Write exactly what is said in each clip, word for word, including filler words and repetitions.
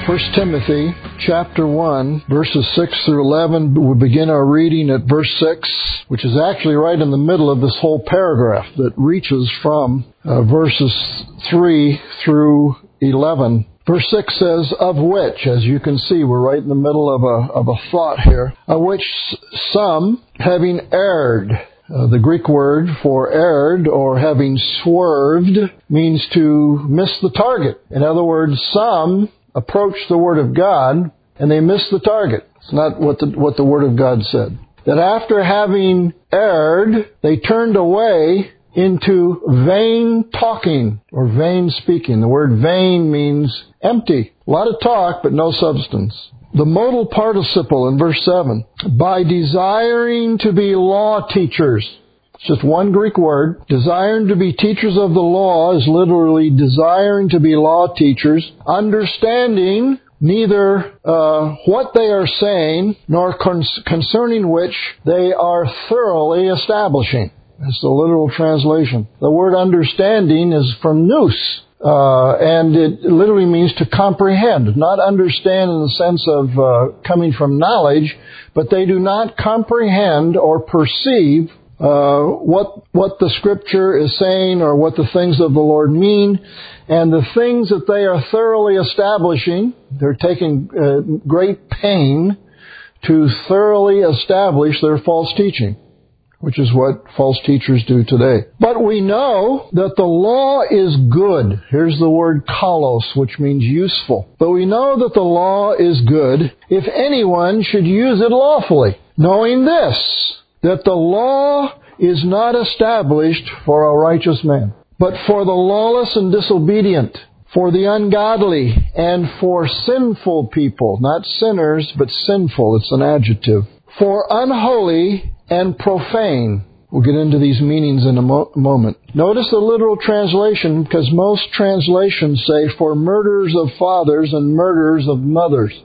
First Timothy chapter one, verses six through eleven. We begin our reading at verse six, which is actually right in the middle of this whole paragraph that reaches from uh, verses three through eleven. Verse six says, of which, as you can see, we're right in the middle of a, of a thought here, of which some, having erred, Uh, the Greek word for erred or having swerved means to miss the target. In other words, some approach the Word of God and they miss the target. It's not what the, what the Word of God said. That after having erred, they turned away into vain talking or vain speaking. The word vain means empty. A lot of talk, but no substance. The modal participle in verse seven, by desiring to be law teachers. It's just one Greek word. Desiring to be teachers of the law is literally desiring to be law teachers, understanding neither uh, what they are saying nor con- concerning which they are thoroughly establishing. That's the literal translation. The word understanding is from nous. Uh, and it literally means to comprehend, not understand in the sense of uh, coming from knowledge, but they do not comprehend or perceive uh, what what the Scripture is saying or what the things of the Lord mean, and the things that they are thoroughly establishing. They're taking uh, great pain to thoroughly establish their false teaching, which is what false teachers do today. But we know that the law is good. Here's the word kalos, which means useful. But we know that the law is good if anyone should use it lawfully, knowing this, that the law is not established for a righteous man, but for the lawless and disobedient, for the ungodly, and for sinful people, not sinners, but sinful. It's an adjective. For unholy and profane. We'll get into these meanings in a mo- moment. Notice the literal translation, because most translations say for murderers of fathers and murderers of mothers.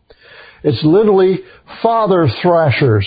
It's literally father thrashers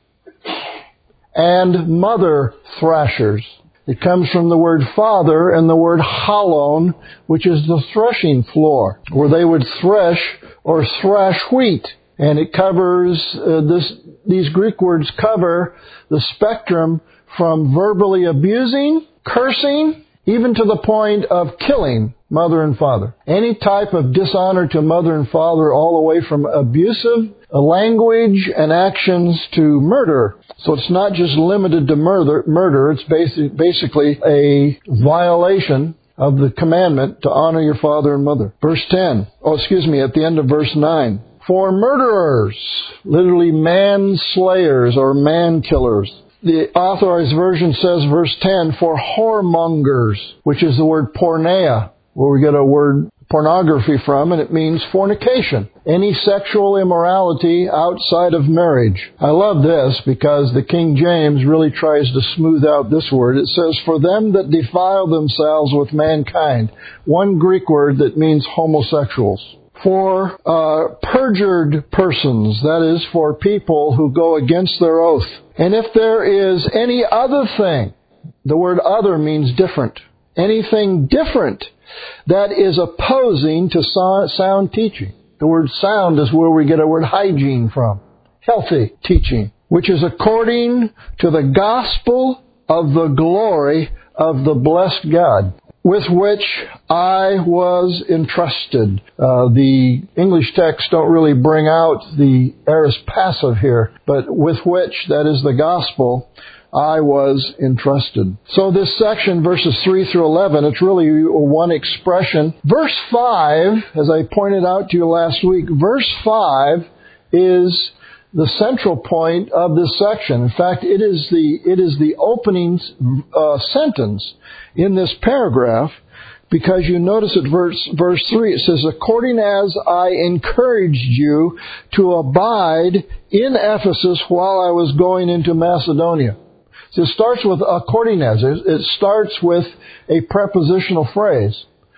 and mother thrashers. It comes from the word father and the word halon, which is the threshing floor, where they would thresh or thrash wheat. And it covers, uh, this, these Greek words cover the spectrum from verbally abusing, cursing, even to the point of killing mother and father. Any type of dishonor to mother and father, all the way from abusive language and actions to murder. So it's not just limited to murder, murder. It's basic, basically a violation of the commandment to honor your father and mother. Verse ten, oh excuse me, at the end of verse nine. For murderers, literally manslayers or man-killers. The Authorized Version says, verse ten, for whoremongers, which is the word porneia, where we get a word pornography from, and it means fornication. Any sexual immorality outside of marriage. I love this because the King James really tries to smooth out this word. It says, for them that defile themselves with mankind. One Greek word that means homosexuals. For uh, perjured persons, that is, for people who go against their oath. And if there is any other thing, the word other means different, anything different that is opposing to sound teaching. The word sound is where we get our word hygiene from, healthy teaching, which is according to the gospel of the glory of the blessed God, with which I was entrusted. Uh, the English texts don't really bring out the aorist passive here, but with which, that is the gospel, I was entrusted. So this section, verses three through eleven, it's really one expression. Verse five, as I pointed out to you last week, verse five is the central point of this section. In fact, it is the it is the opening uh, sentence in this paragraph, because you notice at verse verse three, it says, according as I encouraged you to abide in Ephesus while I was going into Macedonia. So it starts with according as. It starts with a prepositional phrase.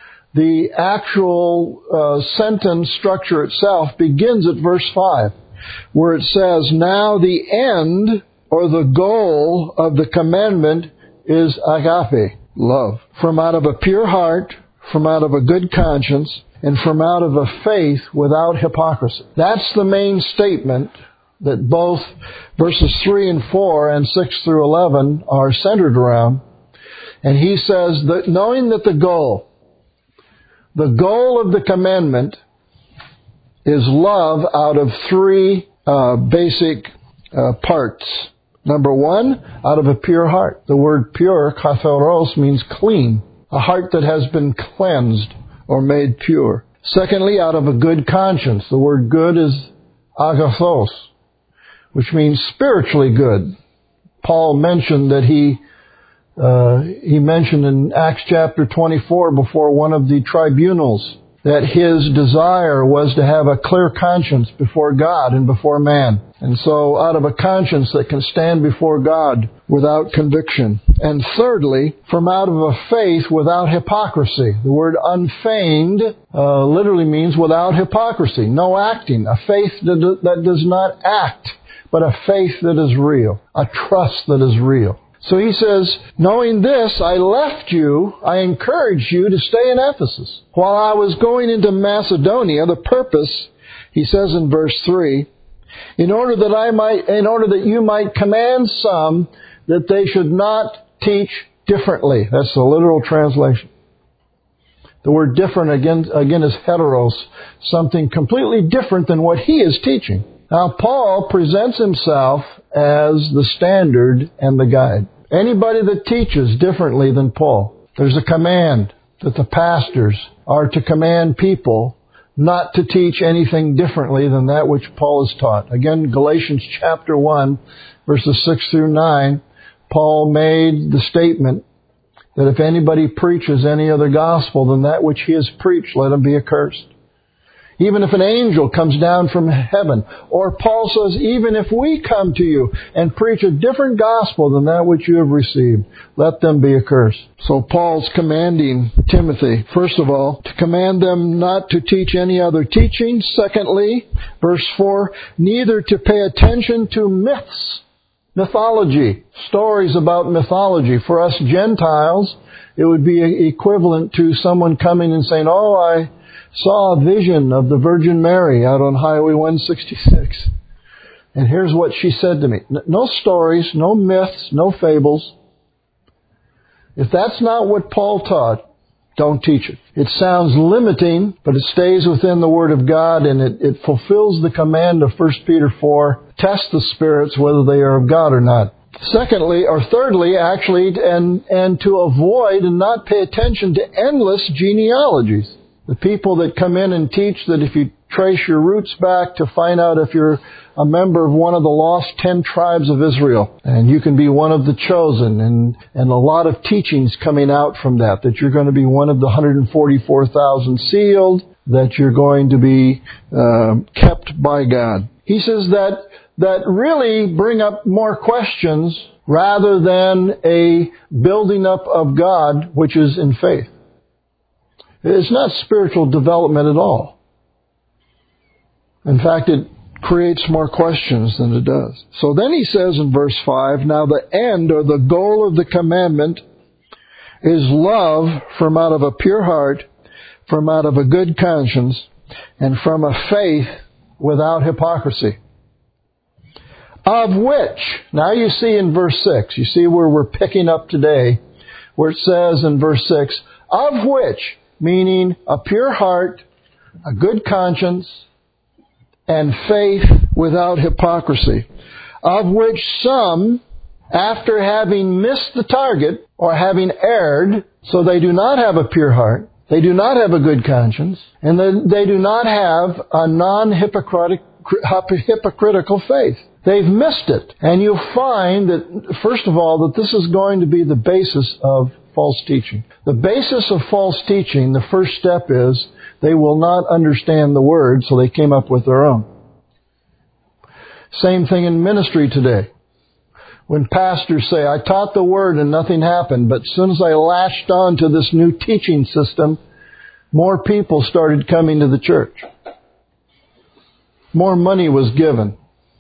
The actual uh, sentence structure itself begins at verse five, where it says, now the end or the goal of the commandment is agape, love, from out of a pure heart, from out of a good conscience, and from out of a faith without hypocrisy. That's the main statement that both verses three and four and six through eleven are centered around. And he says that knowing that the goal, the goal of the commandment is love out of three uh, basic uh, parts. Number one, out of a pure heart. The word pure, katharos, means clean. A heart that has been cleansed or made pure. Secondly, out of a good conscience. The word good is agathos, which means spiritually good. Paul mentioned that he uh, he mentioned in Acts chapter twenty-four before one of the tribunals that his desire was to have a clear conscience before God and before man. And so out of a conscience that can stand before God without conviction. And thirdly, from out of a faith without hypocrisy. The word unfeigned uh, literally means without hypocrisy. No acting. A faith that, that does not act, but a faith that is real. A trust that is real. So he says, knowing this, I left you, I encouraged you to stay in Ephesus. While I was going into Macedonia, the purpose, he says in verse three, in order that I might, in order that you might command some that they should not teach differently. That's the literal translation. The word different again, again is heteros, something completely different than what he is teaching. Now, Paul presents himself as the standard and the guide. Anybody that teaches differently than Paul, there's a command that the pastors are to command people not to teach anything differently than that which Paul has taught. Again, Galatians chapter one, verses six through nine, Paul made the statement that if anybody preaches any other gospel than that which he has preached, let him be accursed. Even if an angel comes down from heaven. Or Paul says, even if we come to you and preach a different gospel than that which you have received, let them be accursed. So Paul's commanding Timothy, first of all, to command them not to teach any other teaching. Secondly, verse four, neither to pay attention to myths, mythology, stories about mythology. For us Gentiles, it would be equivalent to someone coming and saying, oh, I saw a vision of the Virgin Mary out on Highway one sixty-six. And here's what she said to me. No stories, no myths, no fables. If that's not what Paul taught, don't teach it. It sounds limiting, but it stays within the Word of God, and it, it fulfills the command of First Peter four, test the spirits whether they are of God or not. Secondly, or thirdly, actually, and, and to avoid and not pay attention to endless genealogies. The people that come in and teach that if you trace your roots back to find out if you're a member of one of the lost ten tribes of Israel, and you can be one of the chosen, and, and a lot of teachings coming out from that, that you're going to be one of the one hundred forty-four thousand sealed, that you're going to be uh, kept by God. He says that that really bring up more questions rather than a building up of God, which is in faith. It's not spiritual development at all. In fact, it creates more questions than it does. So then he says in verse five, now the end or the goal of the commandment is love from out of a pure heart, from out of a good conscience, and from a faith without hypocrisy. Of which, now you see in verse six, you see where we're picking up today, where it says in verse six, of which, meaning a pure heart, a good conscience, and faith without hypocrisy, of which some, after having missed the target or having erred, so they do not have a pure heart, they do not have a good conscience, and they do not have a non-hypocritical faith. They've missed it. And you find that, first of all, that this is going to be the basis of false teaching. The basis of false teaching, the first step is they will not understand the Word, so they came up with their own. Same thing in ministry today. When pastors say, I taught the Word and nothing happened, but as soon as I latched on to this new teaching system, more people started coming to the church. More money was given.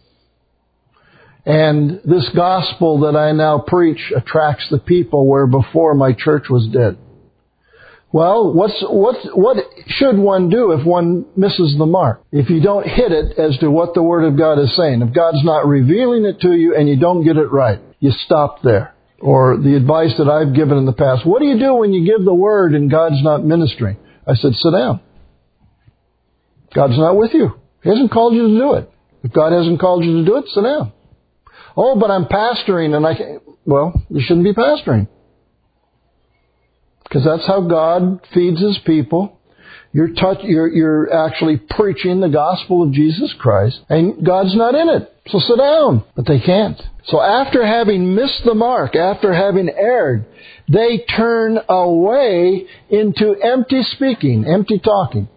And this gospel that I now preach attracts the people where before my church was dead. Well, what's, what's, what should one do if one misses the mark? If you don't hit it as to what the Word of God is saying. If God's not revealing it to you and you don't get it right, you stop there. Or the advice that I've given in the past. What do you do when you give the Word and God's not ministering? I said, sit down. God's not with you. He hasn't called you to do it. If God hasn't called you to do it, sit down. Oh, but I'm pastoring and I can't. Well, you shouldn't be pastoring. Because that's how God feeds His people. You're, touch, you're, you're actually preaching the gospel of Jesus Christ, and God's not in it. So sit down. But they can't. So after having missed the mark, after having erred, they turn away into empty speaking, empty talking.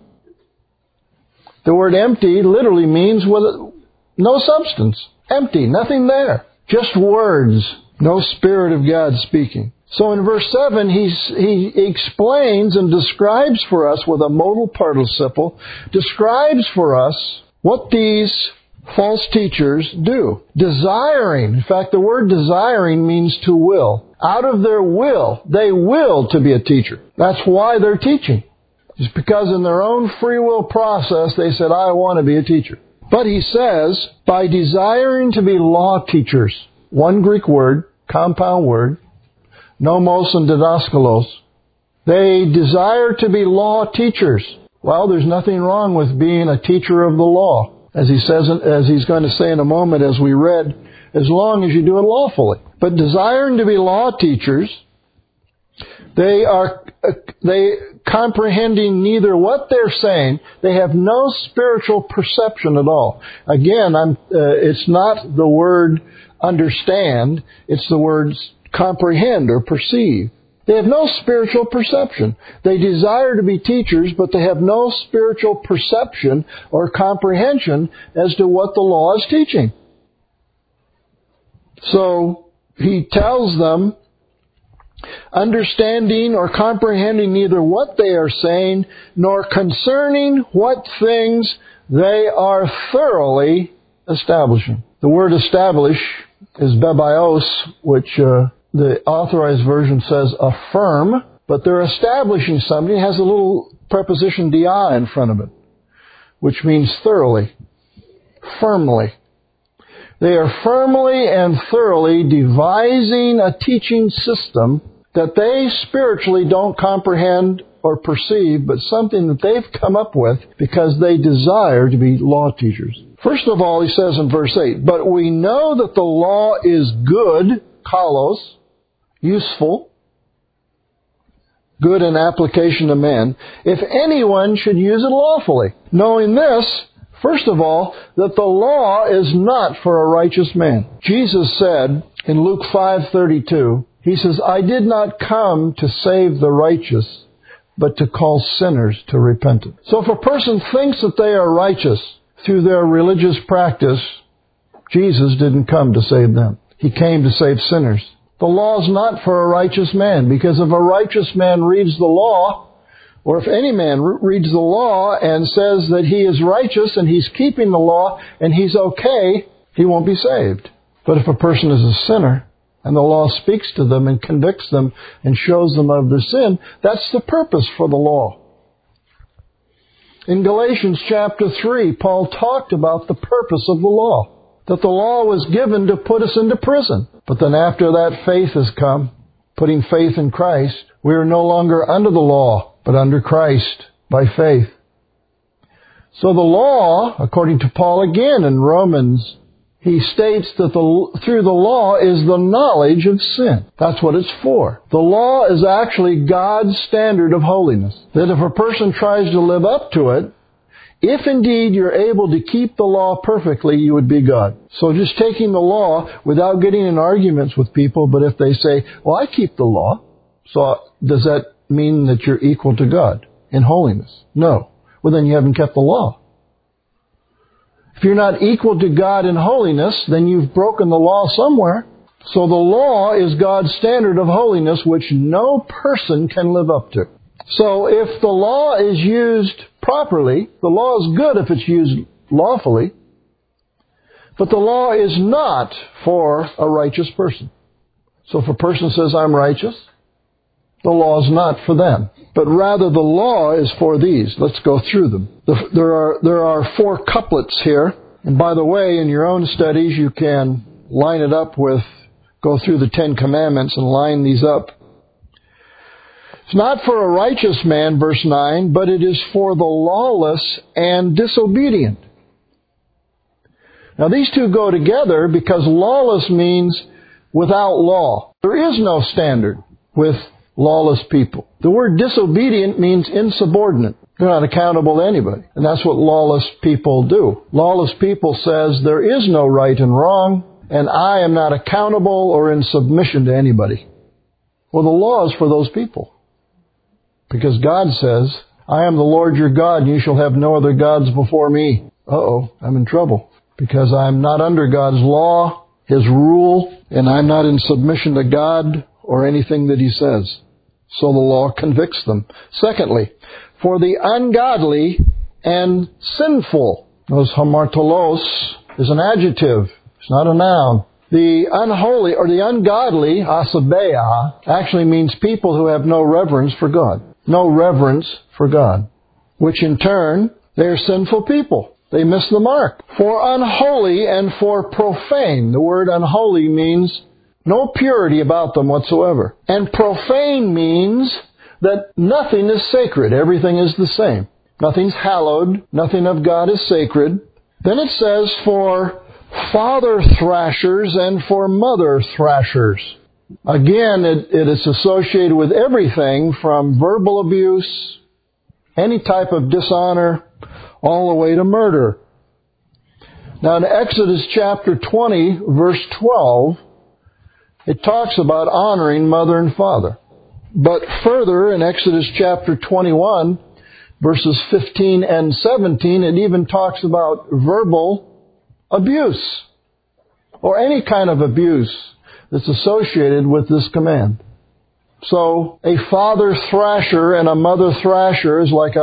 The word empty literally means with no substance. Empty, nothing there. Just words. No Spirit of God speaking. So in verse seven, he's, he explains and describes for us with a modal participle, describes for us what these false teachers do. Desiring, in fact, the word desiring means to will. Out of their will, they will to be a teacher. That's why they're teaching. It's because in their own free will process, they said, I want to be a teacher. But he says, by desiring to be law teachers, one Greek word, compound word, nomos and didaskalos. They desire to be law teachers. Well, there's nothing wrong with being a teacher of the law. As he says, as he's going to say in a moment, as we read, as long as you do it lawfully. But desiring to be law teachers, they are, they comprehending neither what they're saying. They have no spiritual perception at all. Again, I'm, uh, it's not the word understand. It's the words comprehend or perceive. They have no spiritual perception. They desire to be teachers, but they have no spiritual perception or comprehension as to what the law is teaching. So he tells them, understanding or comprehending neither what they are saying, nor concerning what things they are thoroughly establishing. The word establish is bebios, which uh, the Authorized Version says affirm, but they're establishing something. It has a little preposition dia in front of it, which means thoroughly, firmly. They are firmly and thoroughly devising a teaching system that they spiritually don't comprehend or perceive, but something that they've come up with because they desire to be law teachers. First of all, he says in verse eight, but we know that the law is good, kalos, useful, good in application to men, if anyone should use it lawfully. Knowing this, first of all, that the law is not for a righteous man. Jesus said in Luke five thirty-two, he says, I did not come to save the righteous, but to call sinners to repentance. So if a person thinks that they are righteous through their religious practice, Jesus didn't come to save them. He came to save sinners. The law is not for a righteous man, because if a righteous man reads the law, or if any man reads the law and says that he is righteous and he's keeping the law and he's okay, he won't be saved. But if a person is a sinner and the law speaks to them and convicts them and shows them of their sin, that's the purpose for the law. In Galatians chapter three, Paul talked about the purpose of the law. That the law was given to put us into prison. But then after that faith has come, putting faith in Christ, we are no longer under the law, but under Christ by faith. So the law, according to Paul again in Romans, he states that the, through the law is the knowledge of sin. That's what it's for. The law is actually God's standard of holiness. That if a person tries to live up to it, if indeed you're able to keep the law perfectly, you would be God. So just taking the law without getting in arguments with people, but if they say, well, I keep the law, so does that mean that you're equal to God in holiness? No. Well, then you haven't kept the law. If you're not equal to God in holiness, then you've broken the law somewhere. So the law is God's standard of holiness, which no person can live up to. So if the law is used properly, the law is good if it's used lawfully, but the law is not for a righteous person. So if a person says, I'm righteous, The law is not for them, but rather the law is for these. Let's go through them. There are, there are four couplets here. And by the way, in your own studies, you can line it up with, go through the Ten Commandments and line these up. It's not for a righteous man, verse nine, but it is for the lawless and disobedient. Now these two go together because lawless means without law. There is no standard with lawless people. The word disobedient means insubordinate. They're not accountable to anybody. And that's what lawless people do. Lawless people says there is no right and wrong, and I am not accountable or in submission to anybody. Well, the law is for those people. Because God says, I am the Lord your God, and you shall have no other gods before me. Uh-oh, I'm in trouble. Because I'm not under God's law, His rule, and I'm not in submission to God or anything that He says. So the law convicts them. Secondly, for the ungodly and sinful. Those hamartolos is an adjective. It's not a noun. The unholy or the ungodly, asabeah, actually means people who have no reverence for God. No reverence for God. Which in turn, they're sinful people. They miss the mark. For unholy and for profane. The word unholy means no purity about them whatsoever. And profane means that nothing is sacred. Everything is the same. Nothing's hallowed. Nothing of God is sacred. Then it says for father thrashers and for mother thrashers. Again, it, it is associated with everything from verbal abuse, any type of dishonor, all the way to murder. Now in Exodus chapter twenty, verse twelve, it talks about honoring mother and father. But further, in Exodus chapter twenty-one, verses fifteen and seventeen, it even talks about verbal abuse, or any kind of abuse that's associated with this command. So, a father thrasher and a mother thrasher is like a,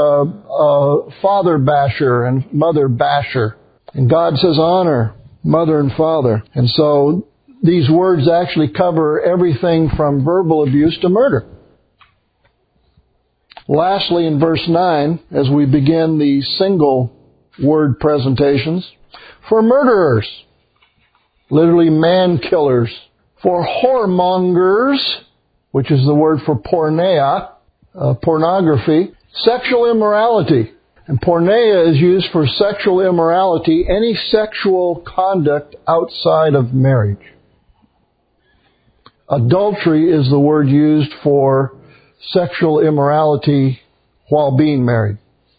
a father basher and mother basher. And God says honor mother and father. And so, these words actually cover everything from verbal abuse to murder. Lastly, in verse nine, as we begin the single word presentations, for murderers, literally man killers, for whoremongers, which is the word for porneia, uh, pornography, sexual immorality. And porneia is used for sexual immorality, any sexual conduct outside of marriage. Adultery is the word used for sexual immorality while being married.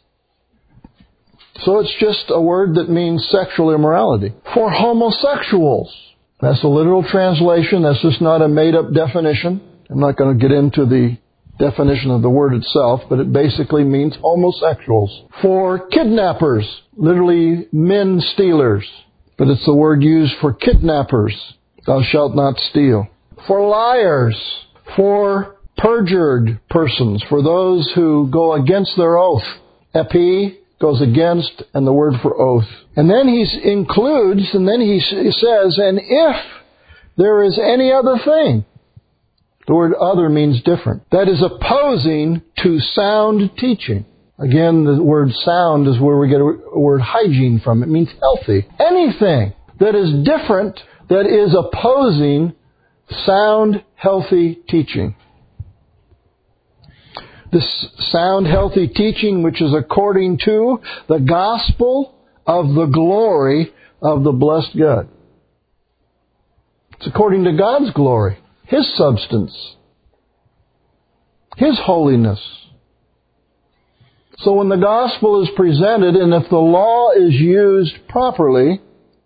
So it's just a word that means sexual immorality. For homosexuals, that's a literal translation. That's just not a made-up definition. I'm not going to get into the definition of the word itself, but it basically means homosexuals. For kidnappers, literally men stealers, but it's the word used for kidnappers. Thou shalt not steal. For liars, for perjured persons, for those who go against their oath. Epi goes against, and the word for oath. And then he includes, and then he says, and if there is any other thing. The word other means different. That is opposing to sound teaching. Again, the word sound is where we get a word hygiene from. It means healthy. Anything that is different, that is opposing sound, healthy teaching. This sound, healthy teaching, which is according to the gospel of the glory of the blessed God. It's according to God's glory, His substance, His holiness. So when the gospel is presented, and if the law is used properly,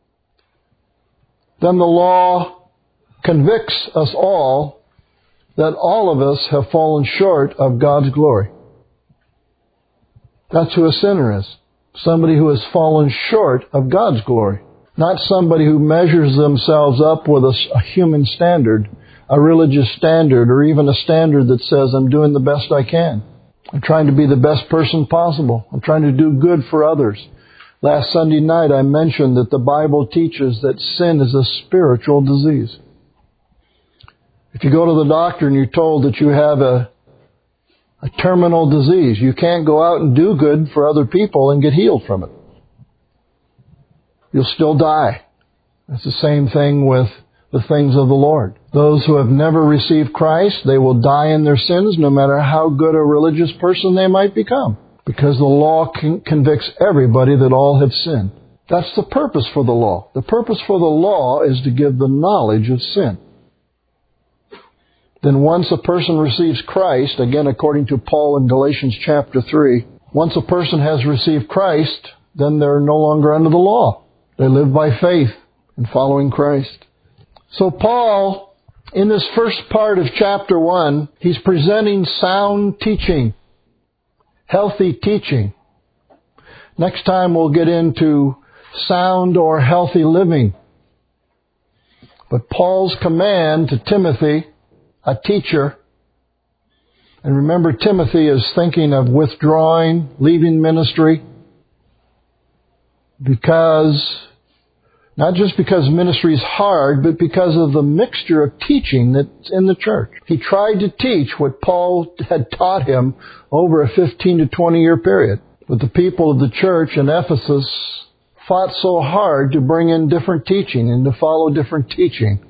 then the law convicts us all that all of us have fallen short of God's glory. That's who a sinner is. Somebody who has fallen short of God's glory. Not somebody who measures themselves up with a, a human standard, a religious standard, or even a standard that says, I'm doing the best I can. I'm trying to be the best person possible. I'm trying to do good for others. Last Sunday night I mentioned that the Bible teaches that sin is a spiritual disease. If you go to the doctor and you're told that you have a, a terminal disease. You can't go out and do good for other people and get healed from it. You'll still die. It's the same thing with the things of the Lord. Those who have never received Christ, they will die in their sins no matter how good a religious person they might become. Because the law con- convicts everybody that all have sinned. That's the purpose for the law. The purpose for the law is to give the knowledge of sin. Then once a person receives Christ, again according to Paul in Galatians chapter three, once a person has received Christ, then they're no longer under the law. They live by faith in following Christ. So Paul, in this first part of chapter one, he's presenting sound teaching, healthy teaching. Next time we'll get into sound or healthy living. But Paul's command to Timothy, a teacher, and remember Timothy is thinking of withdrawing, leaving ministry, because, not just because ministry is hard, but because of the mixture of teaching that's in the church. He tried to teach what Paul had taught him over a fifteen to twenty year period. But the people of the church in Ephesus fought so hard to bring in different teaching and to follow different teaching.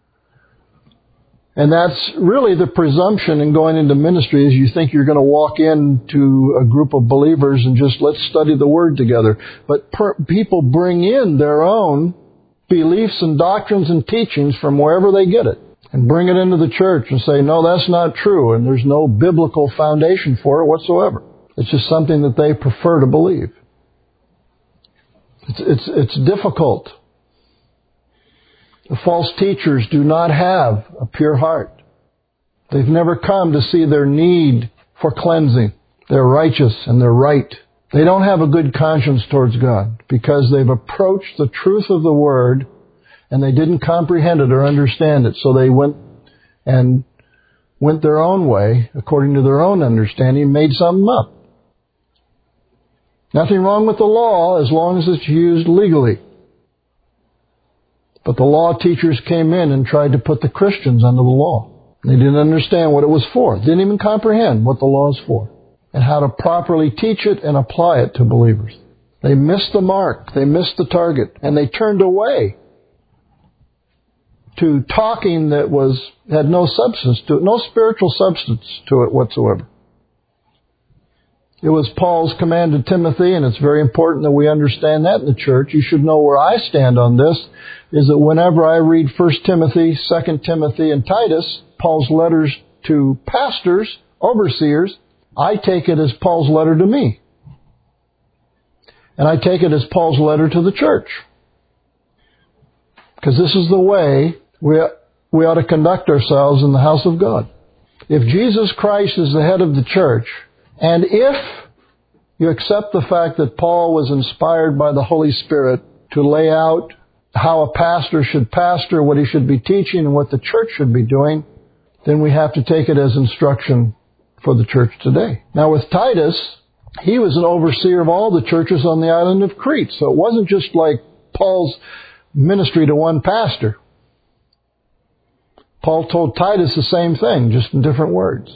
And that's really the presumption in going into ministry, is you think you're going to walk into a group of believers and just let's study the Word together. But per- people bring in their own beliefs and doctrines and teachings from wherever they get it and bring it into the church and say, no, that's not true, and there's no biblical foundation for it whatsoever. It's just something that they prefer to believe. It's, it's, it's difficult. The false teachers do not have a pure heart. They've never come to see their need for cleansing. They're righteous and they're right. They don't have a good conscience towards God because they've approached the truth of the Word and they didn't comprehend it or understand it. So they went and went their own way according to their own understanding, made something up. Nothing wrong with the law as long as it's used legally. But the law teachers came in and tried to put the Christians under the law. They didn't understand what it was for. Didn't even comprehend what the law is for and how to properly teach it and apply it to believers. They missed the mark. They missed the target. And they turned away to talking that was had no substance to it, no spiritual substance to it whatsoever. It was Paul's command to Timothy, and it's very important that we understand that in the church. You should know where I stand on this, is that whenever I read First Timothy, Second Timothy, and Titus, Paul's letters to pastors, overseers, I take it as Paul's letter to me. And I take it as Paul's letter to the church. Because this is the way we, we ought to conduct ourselves in the house of God. If Jesus Christ is the head of the church, and if you accept the fact that Paul was inspired by the Holy Spirit to lay out how a pastor should pastor, what he should be teaching, and what the church should be doing, then we have to take it as instruction for the church today. Now with Titus, he was an overseer of all the churches on the island of Crete. So it wasn't just like Paul's ministry to one pastor. Paul told Titus the same thing, just in different words.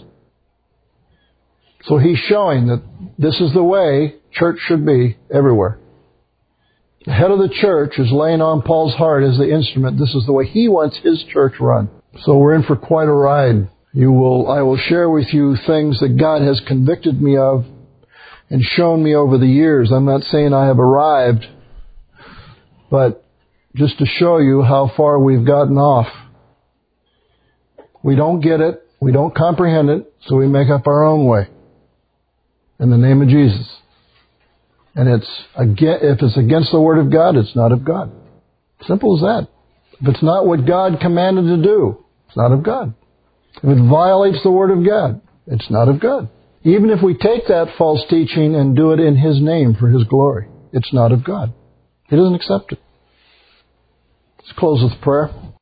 So he's showing that this is the way church should be everywhere. The head of the church is laying on Paul's heart as the instrument. This is the way he wants his church run. So we're in for quite a ride. You will, I will share with you things that God has convicted me of and shown me over the years. I'm not saying I have arrived, but just to show you how far we've gotten off. We don't get it. We don't comprehend it. So we make up our own way. In the name of Jesus. And it's if it's against the Word of God, it's not of God. Simple as that. If it's not what God commanded to do, it's not of God. If it violates the Word of God, it's not of God. Even if we take that false teaching and do it in His name for His glory, it's not of God. He doesn't accept it. Let's close with prayer.